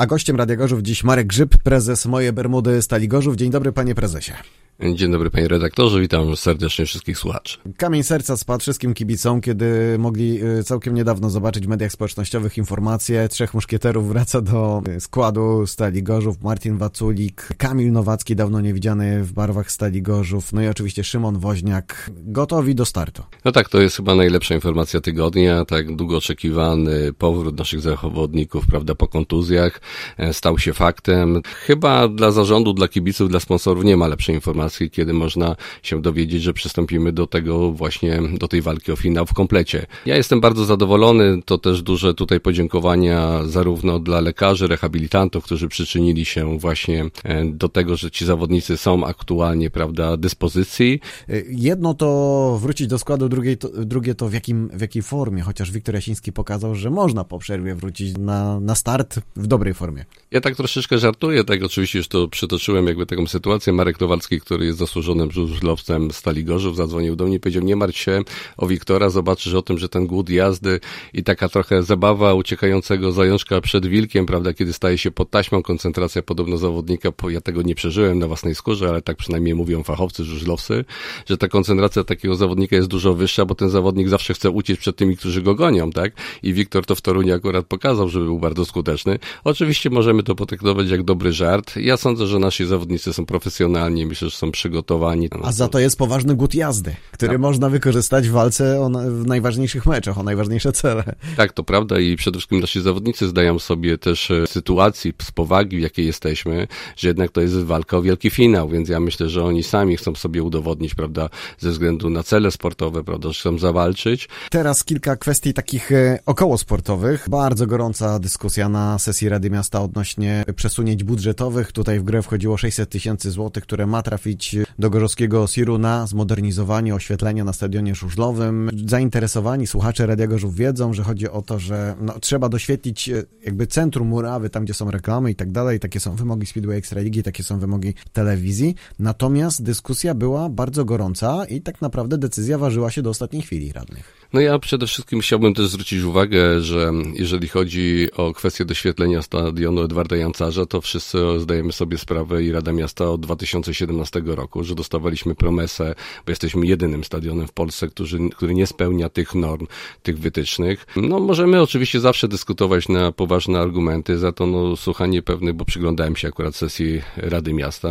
A gościem Radia Gorzów dziś Marek Grzyb, prezes Moje Bermudy Stali Gorzów. Dzień dobry, panie prezesie. Dzień dobry, panie redaktorze, witam serdecznie wszystkich słuchaczy. Kamień serca spadł wszystkim kibicom, kiedy mogli całkiem niedawno zobaczyć w mediach społecznościowych informacje. 3 muszkieterów wraca do składu Stali Gorzów. Martin Waculik, Kamil Nowacki, dawno niewidziany w barwach Stali Gorzów, no i oczywiście Szymon Woźniak, gotowi do startu. No tak, to jest chyba najlepsza informacja tygodnia, tak długo oczekiwany powrót naszych zawodników, prawda, po kontuzjach, stał się faktem. Chyba dla zarządu, dla kibiców, dla sponsorów nie ma lepszej informacji, kiedy można się dowiedzieć, że przystąpimy do tego właśnie, do tej walki o finał w komplecie. Ja jestem bardzo zadowolony, to też duże tutaj podziękowania zarówno dla lekarzy, rehabilitantów, którzy przyczynili się właśnie do tego, że ci zawodnicy są aktualnie, prawda, dyspozycji. Jedno to wrócić do składu, drugie to w jakiej formie, chociaż Wiktor Jasiński pokazał, że można po przerwie wrócić na start w dobrej formie. Ja tak troszeczkę żartuję, tak oczywiście już to przytoczyłem jakby taką sytuację. Marek Nowacki, który jest zasłużonym żużlowcem Stali Gorzów, zadzwonił do mnie i powiedział: nie martw się o Wiktora, zobaczysz o tym, że ten głód jazdy i taka trochę zabawa uciekającego zajączka przed wilkiem, prawda, kiedy staje się pod taśmą, koncentracja podobno zawodnika, ja tego nie przeżyłem na własnej skórze, ale tak przynajmniej mówią fachowcy, żużlowcy, że ta koncentracja takiego zawodnika jest dużo wyższa, bo ten zawodnik zawsze chce uciec przed tymi, którzy go gonią, tak? I Wiktor to w Toruniu akurat pokazał, że był bardzo skuteczny. Oczywiście możemy to potraktować jak dobry żart. Ja sądzę, że nasi zawodnicy są profesjonalni, myślę, że są przygotowani. A za to jest poważny głód jazdy, który można wykorzystać w walce w najważniejszych meczach, o najważniejsze cele. Tak, to prawda i przede wszystkim nasi zawodnicy zdają sobie też sytuacji z powagi, w jakiej jesteśmy, że jednak to jest walka o wielki finał, więc ja myślę, że oni sami chcą sobie udowodnić, prawda, ze względu na cele sportowe, prawda, że chcą zawalczyć. Teraz kilka kwestii takich okołosportowych. Bardzo gorąca dyskusja na sesji Rady Miasta odnośnie przesunięć budżetowych. Tutaj w grę wchodziło 600 tysięcy złotych, które ma trafić do gorzowskiego OSIR-u na zmodernizowanie oświetlenia na stadionie żużlowym. Zainteresowani słuchacze Radia Gorzów wiedzą, że chodzi o to, że trzeba doświetlić jakby centrum murawy, tam gdzie są reklamy i tak dalej. Takie są wymogi Speedway Ekstraligi, takie są wymogi telewizji. Natomiast dyskusja była bardzo gorąca i tak naprawdę decyzja ważyła się do ostatniej chwili radnych. No ja przede wszystkim chciałbym też zwrócić uwagę, że jeżeli chodzi o kwestię doświetlenia stadionu Edwarda Jancarza, to wszyscy zdajemy sobie sprawę i Rada Miasta od 2017 roku, że dostawaliśmy promesę, bo jesteśmy jedynym stadionem w Polsce, który nie spełnia tych norm, tych wytycznych. No możemy oczywiście zawsze dyskutować na poważne argumenty, za to słuchanie pewnych, bo przyglądałem się akurat sesji Rady Miasta,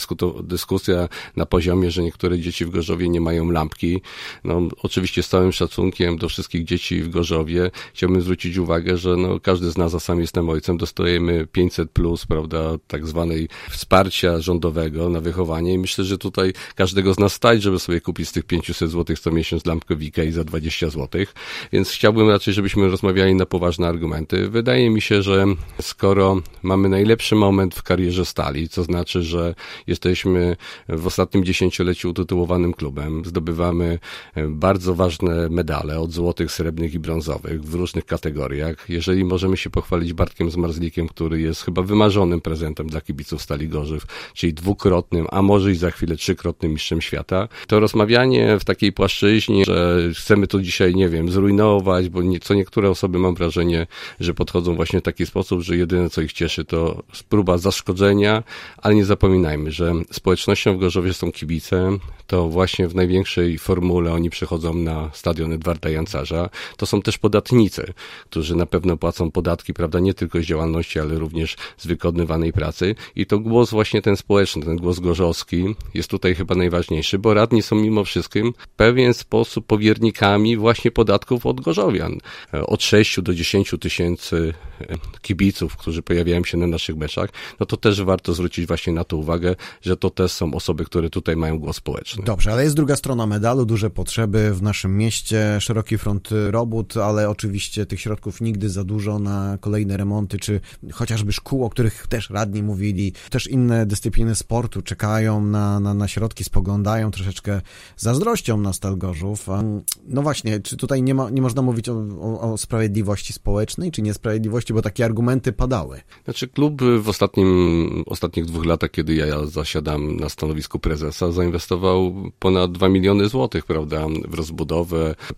dyskusja na poziomie, że niektóre dzieci w Gorzowie nie mają lampki. No oczywiście z całym szacunkiem do wszystkich dzieci w Gorzowie chciałbym zwrócić uwagę, że każdy z nas, a sam jestem ojcem, dostajemy 500+, prawda, tak zwanej wsparcia rządowego na wychowanie i myślę, że tutaj każdego z nas stać, żeby sobie kupić z tych 500 zł co miesiąc lampkę w Ikei za 20 zł, więc chciałbym raczej, żebyśmy rozmawiali na poważne argumenty. Wydaje mi się, że skoro mamy najlepszy moment w karierze Stali, co znaczy, że jesteśmy w ostatnim dziesięcioleciu utytułowanym klubem, zdobywamy bardzo ważne medale od złotych, srebrnych i brązowych w różnych kategoriach. Jeżeli możemy się pochwalić Bartkiem Zmarzlikiem, który jest chyba wymarzonym prezentem dla kibiców Stali Gorzów, czyli 2-krotnym, a może i za chwilę 3-krotnym mistrzem świata, to rozmawianie w takiej płaszczyźnie, że chcemy to dzisiaj, nie wiem, zrujnować, bo co niektóre osoby, mam wrażenie, że podchodzą właśnie w taki sposób, że jedyne co ich cieszy to próba zaszkodzenia, ale nie zapominajmy, że społecznością w Gorzowie są kibice, to właśnie w największej formule oni przychodzą na stadion Edwarda Jancarza. To są też podatnicy, którzy na pewno płacą podatki, prawda, nie tylko z działalności, ale również z wykonywanej pracy i to głos właśnie ten społeczny, ten głos gorzowski jest tutaj chyba najważniejszy, bo radni są mimo wszystkim w pewien sposób powiernikami właśnie podatków od gorzowian. Od 6 do 10 tysięcy kibiców, którzy pojawiają się na naszych meczach, no to też warto zwrócić właśnie na to uwagę, że to też są osoby, które tutaj mają głos społeczny. Dobrze, ale jest druga strona medalu, duże potrzeby w naszym mieście, szeroki front robót, ale oczywiście tych środków nigdy za dużo na kolejne remonty, czy chociażby szkół, o których też radni mówili, też inne dyscypliny sportu czekają na środki, spoglądają troszeczkę zazdrością na Stal Gorzów. No właśnie, czy tutaj nie można mówić o sprawiedliwości społecznej, czy niesprawiedliwości, bo takie argumenty padały? Znaczy klub w ostatnich 2 latach, kiedy ja zasiadam na stanowisku prezesa, zainwestował ponad 2 miliony złotych, prawda, w rozbudowę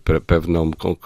pewną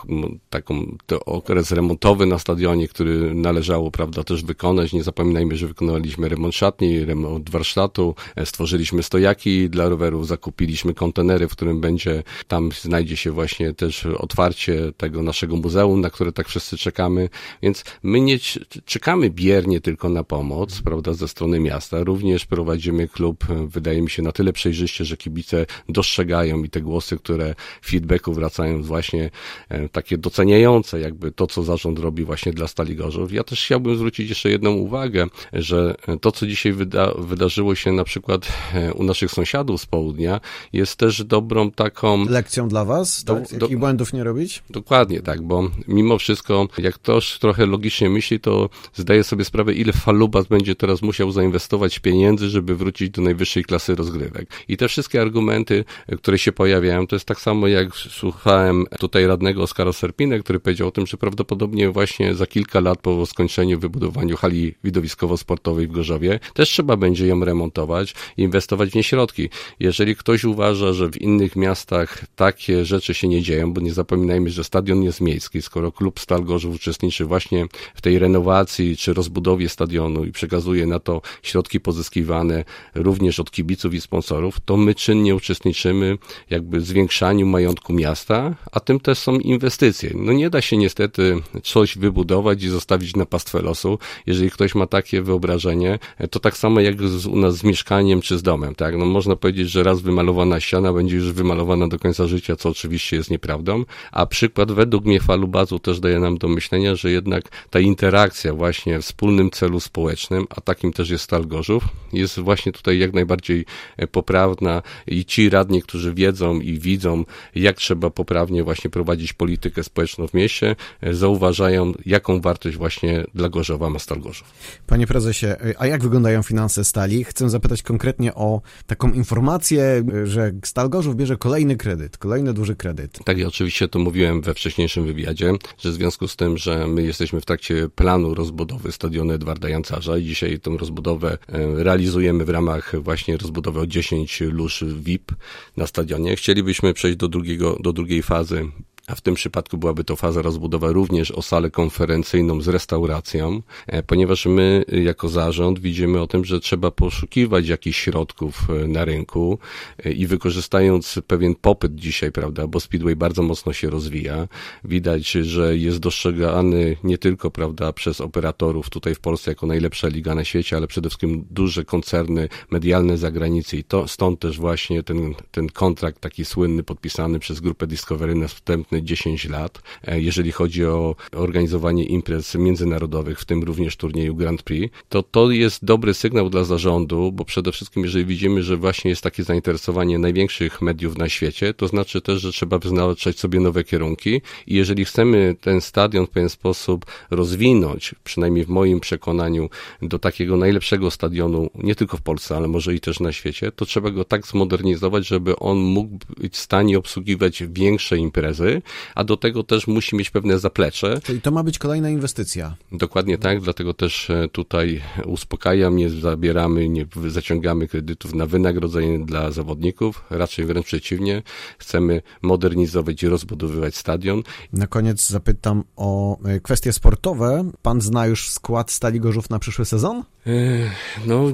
taką okres remontowy na stadionie, który należało, prawda, też wykonać. Nie zapominajmy, że wykonaliśmy remont szatni, remont warsztatu, stworzyliśmy stojaki dla rowerów, zakupiliśmy kontenery, w którym tam znajdzie się właśnie też otwarcie tego naszego muzeum, na które tak wszyscy czekamy, więc my nie czekamy biernie tylko na pomoc, prawda, ze strony miasta, również prowadzimy klub, wydaje mi się, na tyle przejrzyście, że kibice dostrzegają i te głosy, które w feedbacku wracają właśnie takie doceniające jakby to, co zarząd robi właśnie dla Stali Gorzów. Ja też chciałbym zwrócić jeszcze jedną uwagę, że to, co dzisiaj wydarzyło się na przykład u naszych sąsiadów z południa, jest też dobrą taką... Lekcją dla was? Tak? Jakich błędów nie robić? Dokładnie tak, bo mimo wszystko, jak ktoś trochę logicznie myśli, to zdaje sobie sprawę, ile Falubas będzie teraz musiał zainwestować pieniędzy, żeby wrócić do najwyższej klasy rozgrywek. I te wszystkie argumenty, które się pojawiają, to jest tak samo, jak słuchałem tutaj radnego Oskara Serpinę, który powiedział o tym, że prawdopodobnie właśnie za kilka lat po skończeniu wybudowaniu hali widowiskowo-sportowej w Gorzowie też trzeba będzie ją remontować i inwestować w nie środki. Jeżeli ktoś uważa, że w innych miastach takie rzeczy się nie dzieją, bo nie zapominajmy, że stadion jest miejski, skoro klub Stal Gorzów uczestniczy właśnie w tej renowacji czy rozbudowie stadionu i przekazuje na to środki pozyskiwane również od kibiców i sponsorów, to my czynnie uczestniczymy jakby w zwiększaniu majątku miasta, a tym też są inwestycje. No nie da się niestety coś wybudować i zostawić na pastwę losu. Jeżeli ktoś ma takie wyobrażenie, to tak samo jak u nas z mieszkaniem czy z domem, tak? No można powiedzieć, że raz wymalowana ściana będzie już wymalowana do końca życia, co oczywiście jest nieprawdą, a przykład według mnie Falubazu też daje nam do myślenia, że jednak ta interakcja właśnie w wspólnym celu społecznym, a takim też jest Stal Gorzów, jest właśnie tutaj jak najbardziej poprawna i ci radni, którzy wiedzą i widzą, jak trzeba poprawnie właśnie prowadzić politykę społeczną w mieście, zauważają, jaką wartość właśnie dla Gorzowa ma Stal Gorzów. Panie prezesie, a jak wyglądają finanse Stali? Chcę zapytać konkretnie o taką informację, że Stal Gorzów bierze kolejny duży kredyt. Tak, ja oczywiście to mówiłem we wcześniejszym wywiadzie, że w związku z tym, że my jesteśmy w trakcie planu rozbudowy stadionu Edwarda Jancarza i dzisiaj tę rozbudowę realizujemy w ramach właśnie rozbudowy o 10 lóż VIP na stadionie. Chcielibyśmy przejść do drugiej fazy, a w tym przypadku byłaby to faza rozbudowa również o salę konferencyjną z restauracją, ponieważ my jako zarząd widzimy o tym, że trzeba poszukiwać jakichś środków na rynku i wykorzystając pewien popyt dzisiaj, prawda, bo Speedway bardzo mocno się rozwija, widać, że jest dostrzegany nie tylko, prawda, przez operatorów tutaj w Polsce jako najlepsza liga na świecie, ale przede wszystkim duże koncerny medialne za granicą i to stąd też właśnie ten kontrakt taki słynny podpisany przez grupę Discovery na wstępny 10 lat, jeżeli chodzi o organizowanie imprez międzynarodowych, w tym również turnieju Grand Prix, to jest dobry sygnał dla zarządu, bo przede wszystkim jeżeli widzimy, że właśnie jest takie zainteresowanie największych mediów na świecie, to znaczy też, że trzeba wyznaczać sobie nowe kierunki i jeżeli chcemy ten stadion w pewien sposób rozwinąć, przynajmniej w moim przekonaniu, do takiego najlepszego stadionu, nie tylko w Polsce, ale może i też na świecie, to trzeba go tak zmodernizować, żeby on mógł być w stanie obsługiwać większe imprezy, a do tego też musi mieć pewne zaplecze. Czyli to ma być kolejna inwestycja. Dokładnie tak, dlatego też tutaj uspokajam, nie zabieramy, nie zaciągamy kredytów na wynagrodzenie dla zawodników, raczej wręcz przeciwnie, chcemy modernizować i rozbudowywać stadion. Na koniec zapytam o kwestie sportowe. Pan zna już skład Stali Gorzów na przyszły sezon? No, w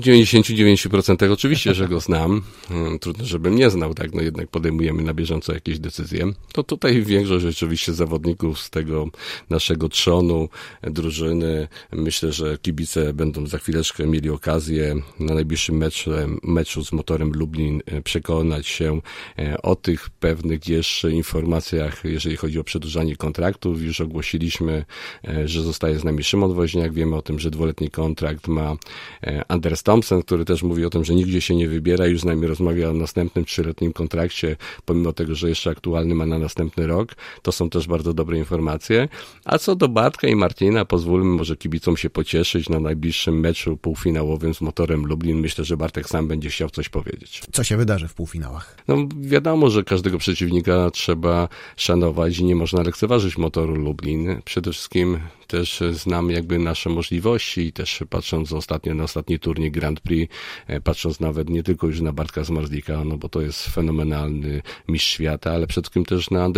99% oczywiście, że go znam. Trudno, żebym nie znał, tak, no jednak podejmujemy na bieżąco jakieś decyzje. To tutaj większość rzeczywiście zawodników z tego naszego trzonu, drużyny. Myślę, że kibice będą za chwileczkę mieli okazję na najbliższym meczu z Motorem Lublin przekonać się o tych pewnych jeszcze informacjach, jeżeli chodzi o przedłużanie kontraktów. Już ogłosiliśmy, że zostaje z nami Szymon Woźniak. Wiemy o tym, że 2-letni kontrakt ma Anders Thompson, który też mówi o tym, że nigdzie się nie wybiera, już z nami rozmawia o następnym 3-letnim kontrakcie, pomimo tego, że jeszcze aktualny ma na następny rok. To są też bardzo dobre informacje. A co do Bartka i Martina, pozwólmy może kibicom się pocieszyć na najbliższym meczu półfinałowym z Motorem Lublin. Myślę, że Bartek sam będzie chciał coś powiedzieć. Co się wydarzy w półfinałach? No wiadomo, że każdego przeciwnika trzeba szanować i nie można lekceważyć Motoru Lublin. Przede wszystkim też znamy jakby nasze możliwości i też patrząc na ostatni turniej Grand Prix, patrząc nawet nie tylko już na Bartka Zmarzlika, no bo to jest fenomenalny mistrz świata, ale przede wszystkim też na Andersa Thompsona,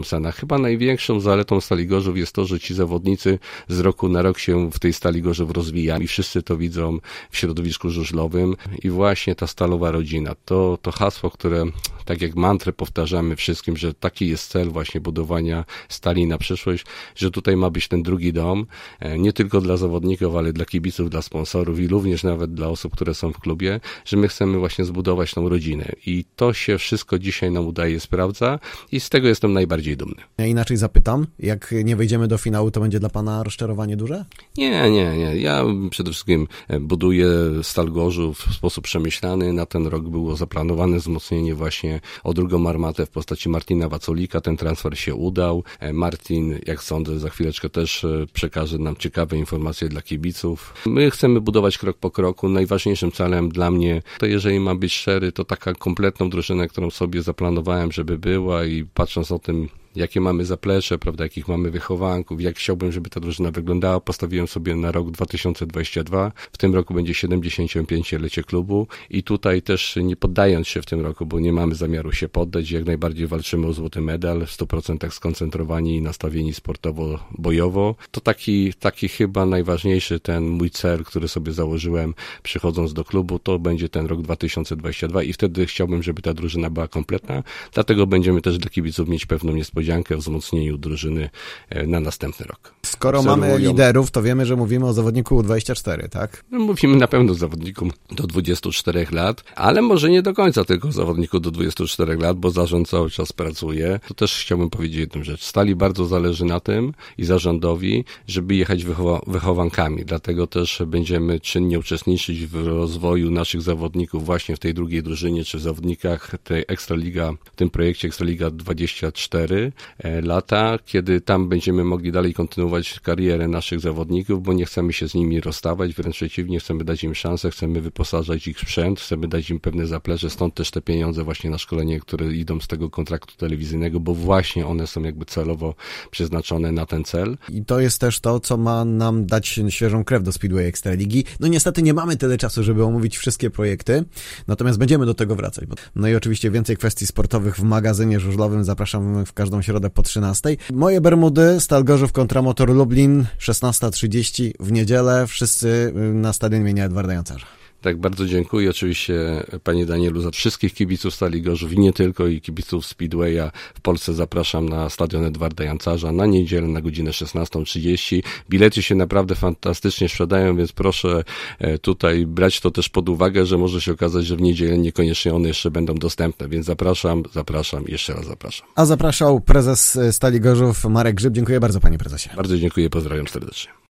Thompsona. Chyba największą zaletą Stali Gorzów jest to, że ci zawodnicy z roku na rok się w tej Stali Gorzów rozwijają i wszyscy to widzą w środowisku żużlowym i właśnie ta stalowa rodzina, to hasło, które tak jak mantrę powtarzamy wszystkim, że taki jest cel właśnie budowania Stali na przyszłość, że tutaj ma być ten drugi dom, nie tylko dla zawodników, ale dla kibiców, dla sponsorów i również nawet dla osób, które są w klubie, że my chcemy właśnie zbudować tą rodzinę i to się wszystko dzisiaj nam udaje, sprawdza i z tego jestem najbardziej dumny. Ja inaczej zapytam, jak nie wejdziemy do finału, to będzie dla pana rozczarowanie duże? Nie. Ja przede wszystkim buduję Stal Gorzów w sposób przemyślany. Na ten rok było zaplanowane wzmocnienie właśnie o drugą armatę w postaci Martina Wacolika. Ten transfer się udał. Martin, jak sądzę, za chwileczkę też przekaże nam ciekawe informacje dla kibiców. My chcemy budować krok po kroku. Najważniejszym celem dla mnie, to jeżeli mam być szczery, to taka kompletną drużynę, którą sobie zaplanowałem, żeby była i patrząc o tym, jakie mamy zaplecze, prawda, jakich mamy wychowanków, jak chciałbym, żeby ta drużyna wyglądała. Postawiłem sobie na rok 2022. W tym roku będzie 75-lecie klubu i tutaj też nie poddając się w tym roku, bo nie mamy zamiaru się poddać, jak najbardziej walczymy o złoty medal, w 100% skoncentrowani i nastawieni sportowo-bojowo. To taki chyba najważniejszy ten mój cel, który sobie założyłem przychodząc do klubu, to będzie ten rok 2022 i wtedy chciałbym, żeby ta drużyna była kompletna, dlatego będziemy też dla kibiców mieć pewną niespodziankę o wzmocnieniu drużyny na następny rok. Skoro mamy liderów, to wiemy, że mówimy o zawodniku 24, tak? No, mówimy na pewno o zawodniku do 24 lat, ale może nie do końca tylko o zawodniku do 24 lat, bo zarząd cały czas pracuje. To też chciałbym powiedzieć jedną rzecz. Stali bardzo zależy na tym i zarządowi, żeby jechać wychowankami. Dlatego też będziemy czynnie uczestniczyć w rozwoju naszych zawodników właśnie w tej drugiej drużynie, czy w zawodnikach tej Ekstraliga, w tym projekcie Ekstraliga 24 lata, kiedy tam będziemy mogli dalej kontynuować karierę naszych zawodników, bo nie chcemy się z nimi rozstawać, wręcz przeciwnie, chcemy dać im szansę, chcemy wyposażać ich w sprzęt, chcemy dać im pewne zaplecze, stąd też te pieniądze właśnie na szkolenie, które idą z tego kontraktu telewizyjnego, bo właśnie one są jakby celowo przeznaczone na ten cel. I to jest też to, co ma nam dać świeżą krew do Speedway Ekstraligi. No niestety nie mamy tyle czasu, żeby omówić wszystkie projekty, natomiast będziemy do tego wracać. No i oczywiście więcej kwestii sportowych w magazynie żużlowym zapraszam w każdą środę po 13. Moje Bermudy, Stal Gorzów kontra Motor Lublin, 16:30 w niedzielę, wszyscy na stadionie imienia Edwarda Jancarza. Tak, bardzo dziękuję oczywiście panie Danielu za wszystkich kibiców Stali Gorzów i nie tylko, i kibiców Speedwaya w Polsce zapraszam na stadion Edwarda Jancarza na niedzielę na godzinę 16:30. Bilety się naprawdę fantastycznie sprzedają, więc proszę tutaj brać to też pod uwagę, że może się okazać, że w niedzielę niekoniecznie one jeszcze będą dostępne, więc zapraszam, jeszcze raz zapraszam. A zapraszał prezes Stali Gorzów Marek Grzyb. Dziękuję bardzo, panie prezesie. Bardzo dziękuję, pozdrawiam serdecznie.